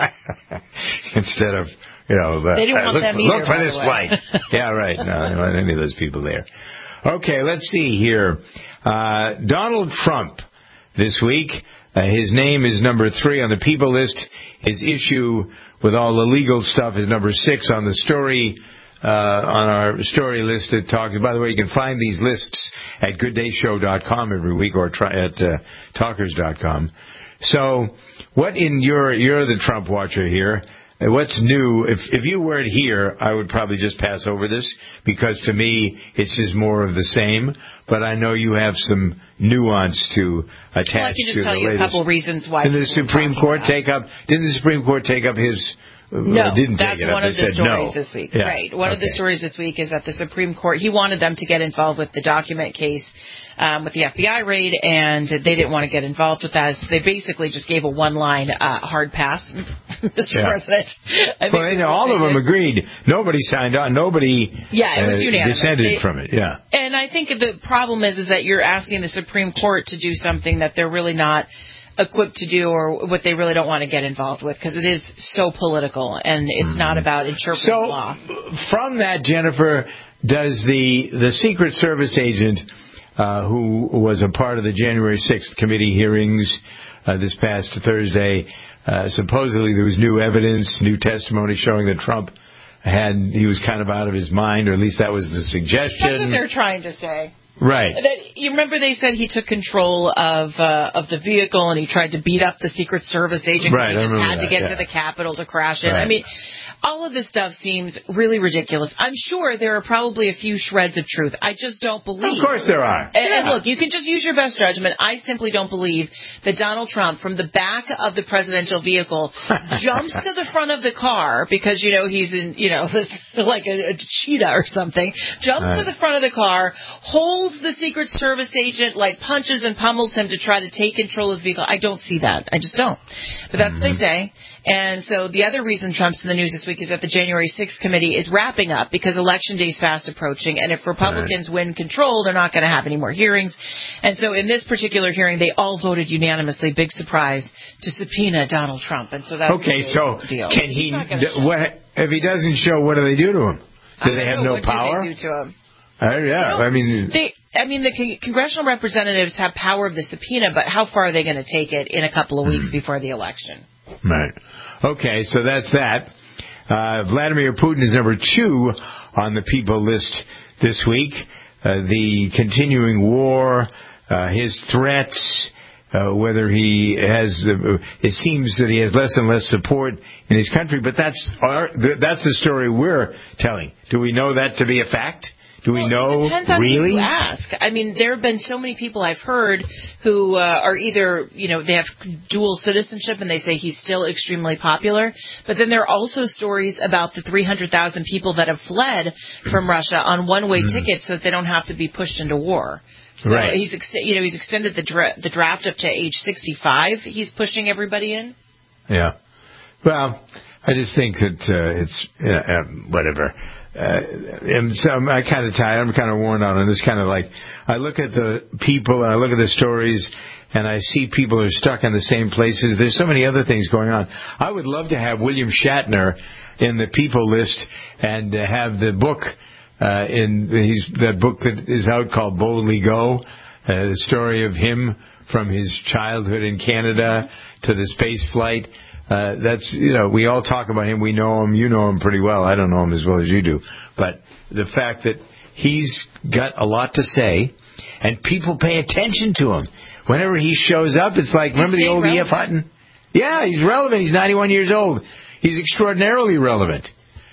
instead of, you know, uh, they didn't want look, them either, look for by this the way. flight. Yeah, right. No, I don't want any of those people there. Okay, let's see here. Uh, Donald Trump this week. Uh, his name is number three on the people list. His issue with all the legal stuff is number six on the story, uh, on our story list. It talks, by the way, you can find these lists at good day show dot com every week or try at uh, talkers dot com. So, what in your, you're the Trump watcher here. What's new? If if you weren't here, I would probably just pass over this because to me it's just more of the same. But I know you have some nuance to attach well, I can just to tell the you latest. a couple reasons why. Did the Supreme Court about. take up? Didn't the Supreme Court take up his? No, didn't that's take it up. one They of the said stories no. this week. Yeah. Right. One okay. of the stories this week is that the Supreme Court, he wanted them to get involved with the document case um, with the F B I raid, and they didn't want to get involved with that. So they basically just gave a one-line uh, hard pass, Mister Yeah. President. I Well, you know, all of them agreed. Nobody signed on. Nobody Yeah, it was uh, unanimous. dissented They- from it. Yeah. And I think the problem is, is that you're asking the Supreme Court to do something that they're really not equipped to do or what they really don't want to get involved with because it is so political and it's mm-hmm. not about interpreting so, law. From that, Jennifer, does the, the Secret Service agent uh, who was a part of the January sixth committee hearings uh, this past Thursday, uh, supposedly there was new evidence, new testimony showing that Trump had, he was kind of out of his mind, or at least that was the suggestion. That's what they're trying to say. Right. That, you remember they said he took control of uh, of the vehicle and he tried to beat up the Secret Service agent right, because he just had that, to get yeah. to the Capitol to crash it. Right. I mean, all of this stuff seems really ridiculous. I'm sure there are probably a few shreds of truth. I just don't believe. Of course there are. And, yeah. and look, you can just use your best judgment. I simply don't believe that Donald Trump, from the back of the presidential vehicle, jumps to the front of the car because, you know, he's in, you know, this, like a, a cheetah or something, jumps right. to the front of the car, holds the Secret Service agent, like punches and pummels him to try to take control of the vehicle. I don't see that. I just don't. But that's mm-hmm. what they say. And so the other reason Trump's in the news this week is that the January sixth committee is wrapping up because Election Day is fast approaching. And if Republicans right. win control, they're not going to have any more hearings. And so in this particular hearing, they all voted unanimously, big surprise, to subpoena Donald Trump. And so that's okay. So deal. can he? D- what if he doesn't show? What do they do to him? Do they have know, no what power? Do they do to him? Uh, yeah, you know, I mean, they. I mean, the con- congressional representatives have power of the subpoena, but how far are they going to take it in a couple of weeks mm. before the election? Right. Okay, so that's that. Uh, Vladimir Putin is number two on the people list this week. Uh, the continuing war, uh, his threats, uh, whether he has, uh, it seems that he has less and less support in his country, but that's our, that's the story we're telling. Do we know that to be a fact? Do we well, know it depends on really? Who you ask. I mean, there have been so many people I've heard who uh, are either, you know, they have dual citizenship and they say he's still extremely popular. But then there are also stories about the three hundred thousand people that have fled from Russia on one-way mm. tickets so that they don't have to be pushed into war. So right. he's, ex- you know, he's extended the, dra- the draft up to age sixty-five. He's pushing everybody in. Yeah. Well, I just think that uh, it's uh, uh, whatever. Uh, and so I'm I kind of tired. I'm kind of worn out on this kind of like, I look at the people and I look at the stories and I see people are stuck in the same places. There's so many other things going on. I would love to have William Shatner in the people list and uh, have the book, uh, in he's, that book that is out called Boldly Go, uh, the story of him from his childhood in Canada to the space flight. Uh, that's, you know, we all talk about him. We know him. You know him pretty well. I don't know him as well as you do. But the fact that he's got a lot to say and people pay attention to him. Whenever he shows up, it's like, he's remember the old E F Hutton? Yeah, he's relevant. He's ninety-one years old. He's extraordinarily relevant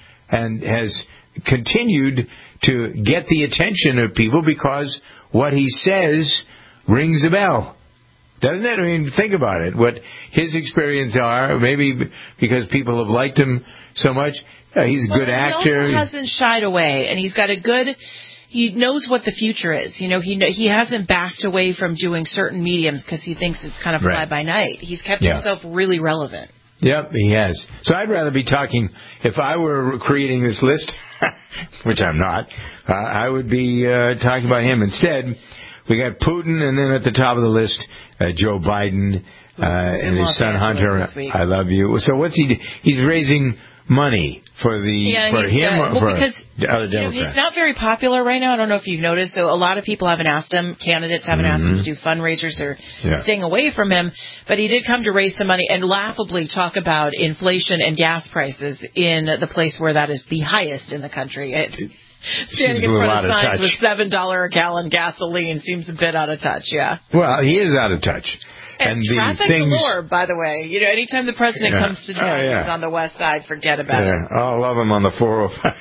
and has continued to get the attention of people because what he says rings a bell. Doesn't it? I mean, think about it. What his experience are, maybe because people have liked him so much. Yeah, he's a well, good actor. He also hasn't shied away, and he's got a good. He knows what the future is. You know, he he hasn't backed away from doing certain mediums because he thinks it's kind of fly right. by night. He's kept yeah. himself really relevant. Yep, he has. So I'd rather be talking, if I were creating this list, which I'm not, uh, I would be uh, talking about him. Instead, we got Putin, and then at the top of the list, uh, Joe Biden uh, and his Los son Angeles Hunter. I love you. So what's he? He's raising money for the yeah, for him uh, or well, for because, the other you know, Democrats? he's not very popular right now. I don't know if you've noticed. So a lot of people haven't asked him. Candidates haven't Mm-hmm. asked him to do fundraisers or Yeah. staying away from him. But he did come to raise some money and laughably talk about inflation and gas prices in the place where that is the highest in the country. It, Standing Seems in a little front of out of signs touch. with seven dollars a gallon gasoline seems a bit out of touch, yeah. Well, he is out of touch. And, And the traffic things- galore, by the way. You know, anytime the president Yeah. comes to Oh, town, yeah. he's on the west side, forget about Yeah, it. I love him on the four oh five.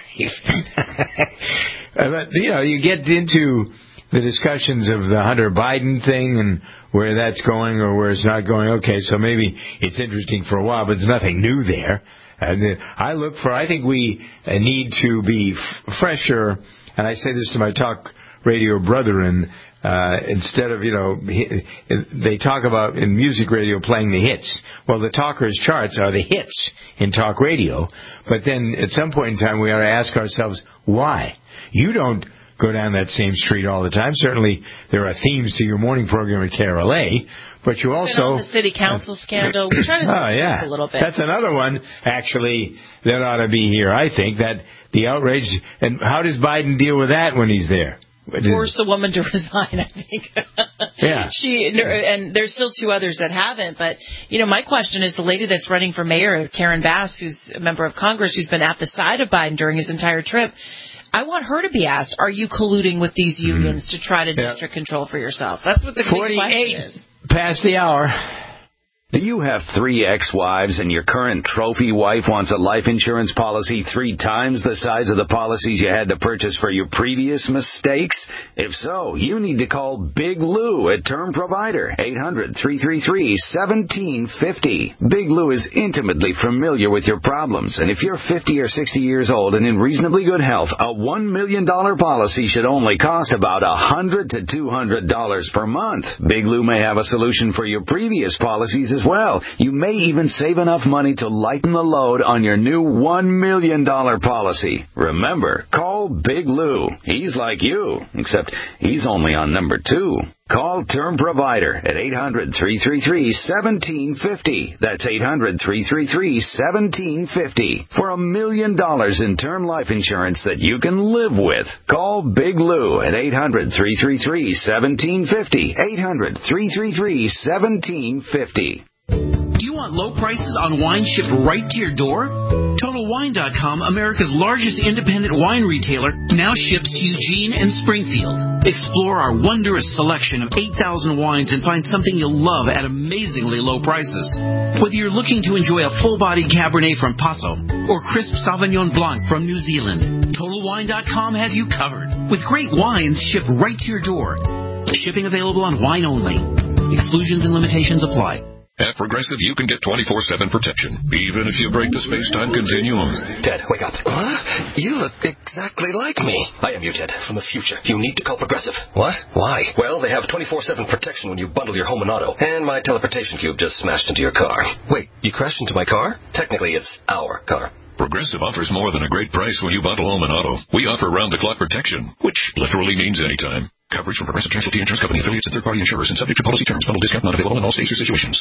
Uh, but, you know, you get into the discussions of the Hunter Biden thing and where that's going or where it's not going. Okay, so maybe it's interesting for a while, but there's nothing new there. And uh, I look for, I think we uh, need to be f- fresher, and I say this to my talk radio brethren, uh, instead of, you know, hi- they talk about in music radio playing the hits. Well, the talkers' charts are the hits in talk radio, but then at some point in time we ought to ask ourselves, why? You don't go down that same street all the time. Certainly there are themes to your morning program at K R L A, but you also... Been on the city council scandal. We're trying to oh, switch yeah. it up a little bit. That's another one, actually, that ought to be here, I think, that the outrage... And how does Biden deal with that when he's there? Force the woman to resign, I think. Yeah. She and there's still two others that haven't. But, you know, my question is the lady that's running for mayor, Karen Bass, who's a member of Congress, who's been at the side of Biden during his entire trip. I want her to be asked, are you colluding with these unions mm-hmm. to try to yeah. district control for yourself? That's what the big question is. Past the hour. Do you have three ex-wives and your current trophy wife wants a life insurance policy three times the size of the policies you had to purchase for your previous mistakes? If so, you need to call Big Lou at Term Provider, eight hundred, three three three, one seven five zero. Big Lou is intimately familiar with your problems, and if you're fifty or sixty years old and in reasonably good health, a one million dollars policy should only cost about one hundred to two hundred dollars per month. Big Lou may have a solution for your previous policies as well. You may even save enough money to lighten the load on your new one million dollars policy. Remember, call Big Lou. He's like you, except he's only on number two. Call Term Provider at eight hundred, three three three, one seven five zero. That's eight hundred, three three three, one seven five zero. For a million dollars in term life insurance that you can live with. Call Big Lou at eight hundred, three three three, one seven five zero. eight hundred, three three three, one seven five zero. Do you want low prices on wine shipped right to your door? Total Wine dot com, America's largest independent wine retailer, now ships to Eugene and Springfield. Explore our wondrous selection of eight thousand wines and find something you'll love at amazingly low prices. Whether you're looking to enjoy a full-bodied Cabernet from Paso or crisp Sauvignon Blanc from New Zealand, Total Wine dot com has you covered. With great wines shipped right to your door. Shipping available on wine only. Exclusions and limitations apply. At Progressive, you can get twenty-four seven protection, even if you break the space-time continuum. Ted, wake up. What? You look exactly like me. I am you, Ted, from the future. You need to call Progressive. What? Why? Well, they have twenty-four seven protection when you bundle your home and auto. And my teleportation cube just smashed into your car. Wait, you crashed into my car? Technically, it's our car. Progressive offers more than a great price when you bundle home and auto. We offer round-the-clock protection, which literally means anytime. Coverage from Progressive Casualty Insurance Company, affiliates, and third-party insurers, and subject to policy terms. Bundle discount not available in all states or situations.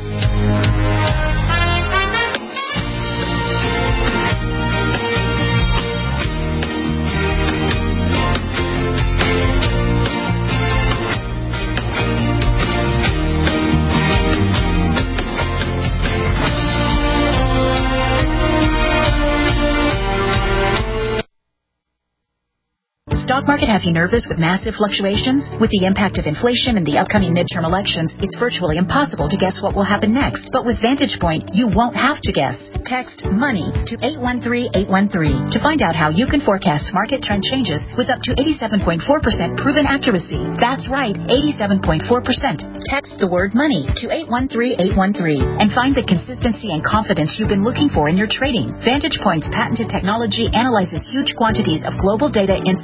Stock market have you nervous with massive fluctuations? With the impact of inflation and the upcoming midterm elections, it's virtually impossible to guess what will happen next. But with Vantage Point, you won't have to guess. Text MONEY to eight one three eight one three to find out how you can forecast market trend changes with up to eighty-seven point four percent proven accuracy. That's right, eighty-seven point four percent. Text the word MONEY to eight one three eight one three and find the consistency and confidence you've been looking for in your trading. Vantage Point's patented technology analyzes huge quantities of global data in seconds,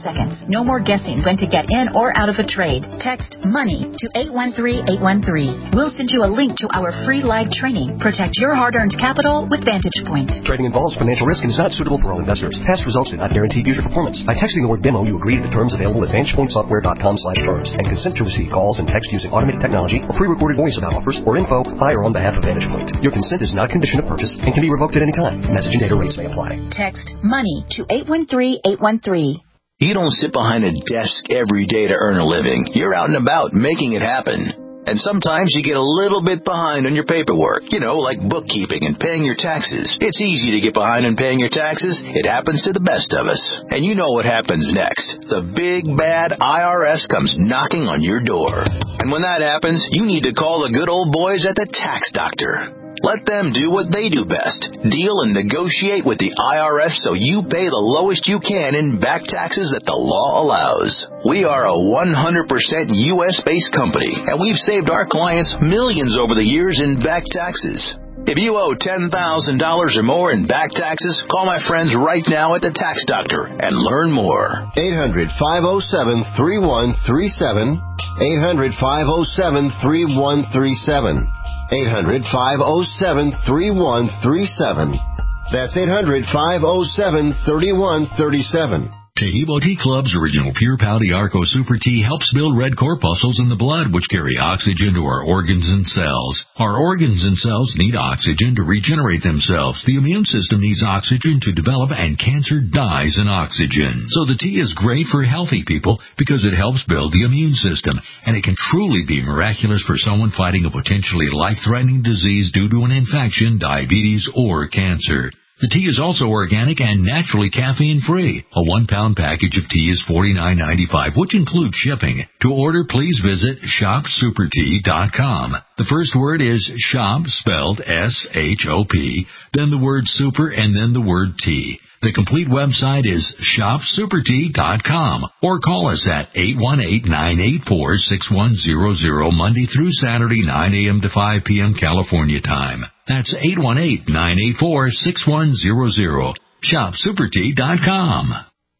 No more guessing when to get in or out of a trade. Text MONEY to eight one three eight one three. We'll send you a link to our free live training. Protect your hard-earned capital with Vantage Point. Trading involves financial risk and is not suitable for all investors. Past results do not guarantee future performance. By texting the word demo, you agree to the terms available at vantage point software dot com slash terms and consent to receive calls and text using automated technology or pre-recorded voice about offers or info by or on behalf of Vantage Point. Your consent is not a condition of purchase and can be revoked at any time. Message and data rates may apply. Text MONEY to eight one three eight one three. You don't sit behind a desk every day to earn a living. You're out and about making it happen. And sometimes you get a little bit behind on your paperwork, you know, like bookkeeping and paying your taxes. It's easy to get behind on paying your taxes. It happens to the best of us. And you know what happens next. The big, bad I R S comes knocking on your door. And when that happens, you need to call the good old boys at the Tax Doctor. Let them do what they do best. Deal and negotiate with the I R S so you pay the lowest you can in back taxes that the law allows. We are a one hundred percent U S-based company, and we've saved our clients millions over the years in back taxes. If you owe ten thousand dollars or more in back taxes, call my friends right now at the Tax Doctor and learn more. eight hundred, five oh seven, three one three seven. eight hundred, five oh seven, three one three seven. eight hundred, five oh seven, three one three seven. That's eight hundred, five oh seven, three one three seven. Taheebo Tea Club's original Pure Pouty Arco Super Tea helps build red corpuscles in the blood, which carry oxygen to our organs and cells. Our organs and cells need oxygen to regenerate themselves. The immune system needs oxygen to develop, and cancer dies in oxygen. So the tea is great for healthy people because it helps build the immune system, and it can truly be miraculous for someone fighting a potentially life-threatening disease due to an infection, diabetes, or cancer. The tea is also organic and naturally caffeine-free. A one-pound package of tea is forty-nine ninety-five, which includes shipping. To order, please visit shop super tea dot com. The first word is shop, spelled S H O P, then the word super, and then the word tea. The complete website is shop super tea dot com, or call us at eight one eight, nine eight four, six one zero zero Monday through Saturday, nine a.m. to five p.m. California time. That's eight one eight, nine eight four, six one zero zero. shop super tea dot com.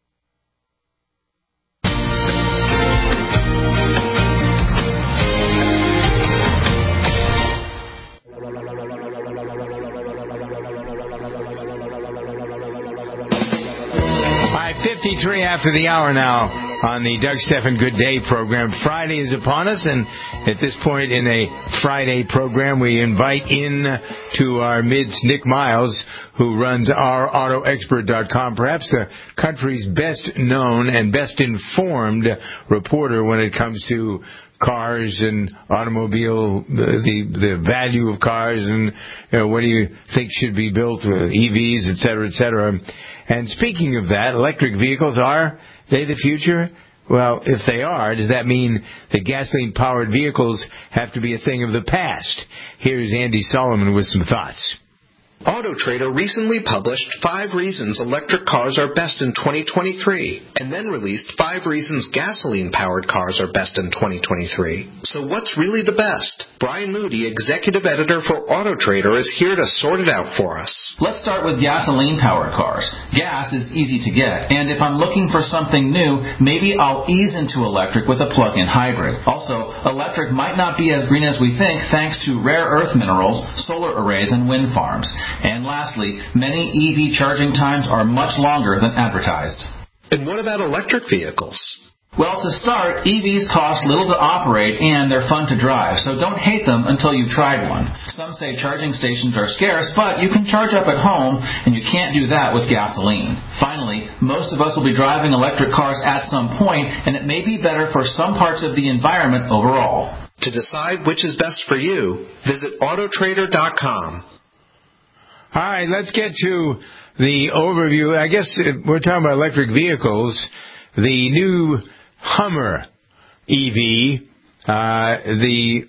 fifty-three after the hour now on the Doug Stephan Good Day program. Friday is upon us, and at this point in a Friday program, we invite in to our midst Nick Miles, who runs our auto expert dot com, perhaps the country's best known and best informed reporter when it comes to cars and automobile, the the value of cars, and you know, what do you think should be built with E Vs, et cetera, et cetera. And speaking of that, electric vehicles, are they the future? Well, if they are, does that mean that gasoline-powered vehicles have to be a thing of the past? Here's Andy Solomon with some thoughts. AutoTrader recently published five reasons electric cars are best in twenty twenty-three, and then released five reasons gasoline-powered cars are best in twenty twenty-three. So what's really the best? Brian Moody, executive editor for AutoTrader, is here to sort it out for us. Let's start with gasoline-powered cars. Gas is easy to get, and if I'm looking for something new, maybe I'll ease into electric with a plug-in hybrid. Also, electric might not be as green as we think thanks to rare earth minerals, solar arrays, and wind farms. And lastly, many E V charging times are much longer than advertised. And what about electric vehicles? Well, to start, E Vs cost little to operate and they're fun to drive, so don't hate them until you've tried one. Some say charging stations are scarce, but you can charge up at home, and you can't do that with gasoline. Finally, most of us will be driving electric cars at some point, and it may be better for some parts of the environment overall. To decide which is best for you, visit auto trader dot com. All right, let's get to the overview. I guess we're talking about electric vehicles. The new Hummer E V, uh, the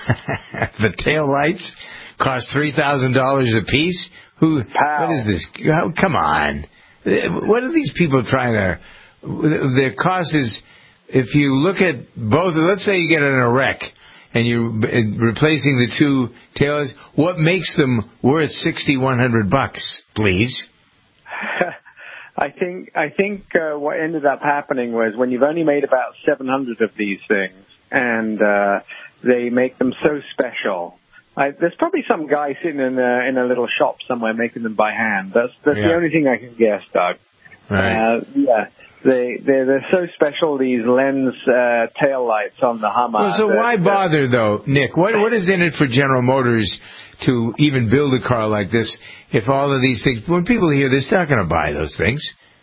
the tail lights cost three thousand dollars a piece. Who? Pow. What is this? Oh, come on. What are these people trying to... Their cost is, if you look at both, let's say you get in a wreck, and you're replacing the two taillights, what makes them worth sixty-one hundred bucks, please? I think I think uh, what ended up happening was when you've only made about seven hundred of these things, and uh, they make them so special. I, there's probably some guy sitting in a, in a little shop somewhere making them by hand. That's that's yeah. the only thing I can guess, Doug. Right. Uh, yeah. They they're, they're so special. These lens uh, tail lights on the Hummer. Well, so that, why bother though, Nick? What what is in it for General Motors to even build a car like this? If all of these things, when people hear this, they're not going to buy those things.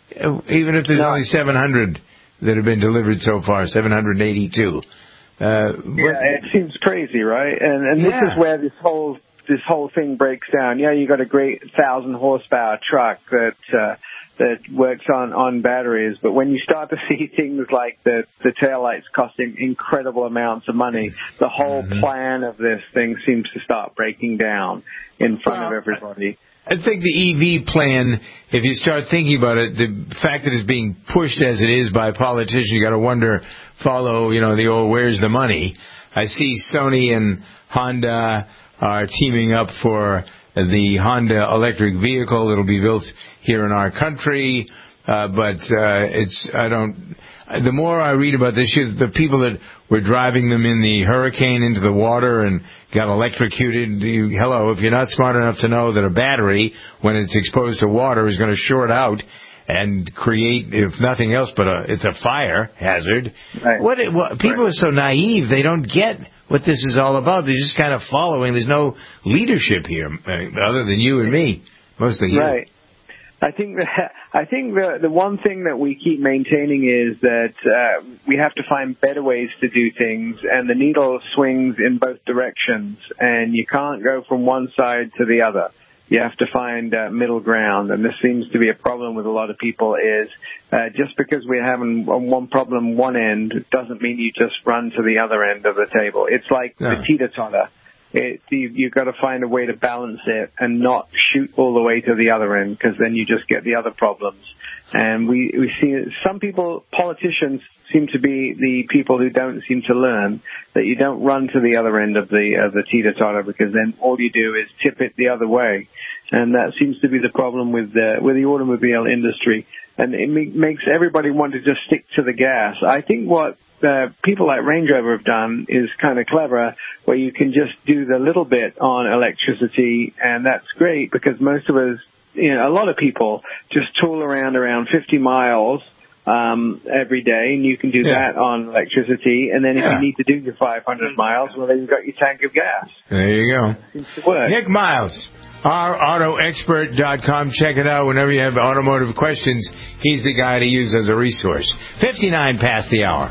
Even if there's no. only seven hundred that have been delivered so far, seven hundred eighty-two. Uh, yeah, it seems crazy, right? And and yeah. this is where this whole this whole thing breaks down. Yeah, you got a great thousand horsepower truck that. Uh, that works on, on batteries, but when you start to see things like the, the taillights costing incredible amounts of money, the whole mm-hmm. plan of this thing seems to start breaking down in front well, of everybody. I think the E V plan, if you start thinking about it, the fact that it's being pushed as it is by politicians, you got to wonder, follow, you know, the old where's the money. I see Sony and Honda are teaming up for the Honda electric vehicle that'll be built here in our country, uh, but uh, it's I don't. The more I read about this, the people that were driving them in the hurricane into the water and got electrocuted. You, hello, if you're not smart enough to know that a battery, when it's exposed to water, is going to short out and create, if nothing else, but a, it's a fire hazard. Right. What, what people are so naive; they don't get what this is all about. They're just kind of following. There's no leadership here, other than you and me, mostly you. Right. I think that, I think the the one thing that we keep maintaining is that uh, we have to find better ways to do things, and the needle swings in both directions, and you can't go from one side to the other. You have to find uh, middle ground, and this seems to be a problem with a lot of people is uh, just because we're having one problem one end doesn't mean you just run to the other end of the table. It's like yeah. the teeter-totter. It, you, you've got to find a way to balance it and not shoot all the way to the other end, because then you just get the other problems. And we, we see some people, politicians, seem to be the people who don't seem to learn that you don't run to the other end of the of the teeter-totter, because then all you do is tip it the other way. And that seems to be the problem with the, with the automobile industry. And it makes everybody want to just stick to the gas. I think what uh, people like Range Rover have done is kind of clever, where you can just do the little bit on electricity, and that's great because most of us, you know, a lot of people just tool around around fifty miles um, every day, and you can do yeah. that on electricity. And then if yeah. you need to do your five hundred miles, well, then you've got your tank of gas. There you go. Seems to work. Nick Miles, our auto expert dot com. Check it out whenever you have automotive questions. He's the guy to use as a resource. fifty-nine past the hour.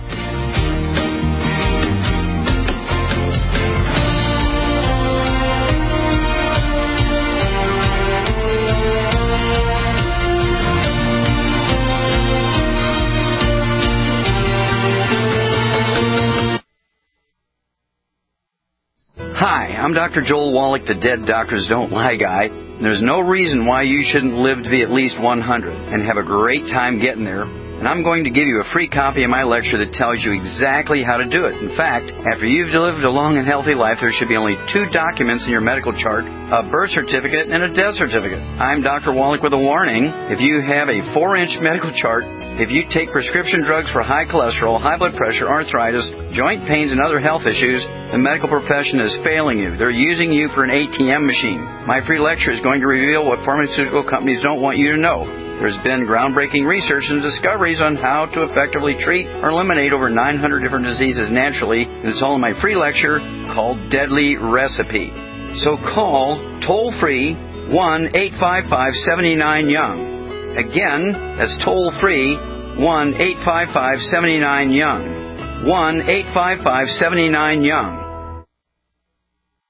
Hi, I'm Doctor Joel Wallach, the Dead Doctors Don't Lie guy. There's no reason why you shouldn't live to be at least one hundred and have a great time getting there. And I'm going to give you a free copy of my lecture that tells you exactly how to do it. In fact, after you've lived a long and healthy life, there should be only two documents in your medical chart, a birth certificate and a death certificate. I'm Doctor Wallach with a warning. If you have a four-inch medical chart, if you take prescription drugs for high cholesterol, high blood pressure, arthritis, joint pains, and other health issues, the medical profession is failing you. They're using you for an A T M machine. My free lecture is going to reveal what pharmaceutical companies don't want you to know. There's been groundbreaking research and discoveries on how to effectively treat or eliminate over nine hundred different diseases naturally, and it's all in my free lecture called Deadly Recipe. So call toll-free one eight five five, seven nine, young. Again, that's toll-free one eight five five, seven nine, young. one eight five five, seven nine, young.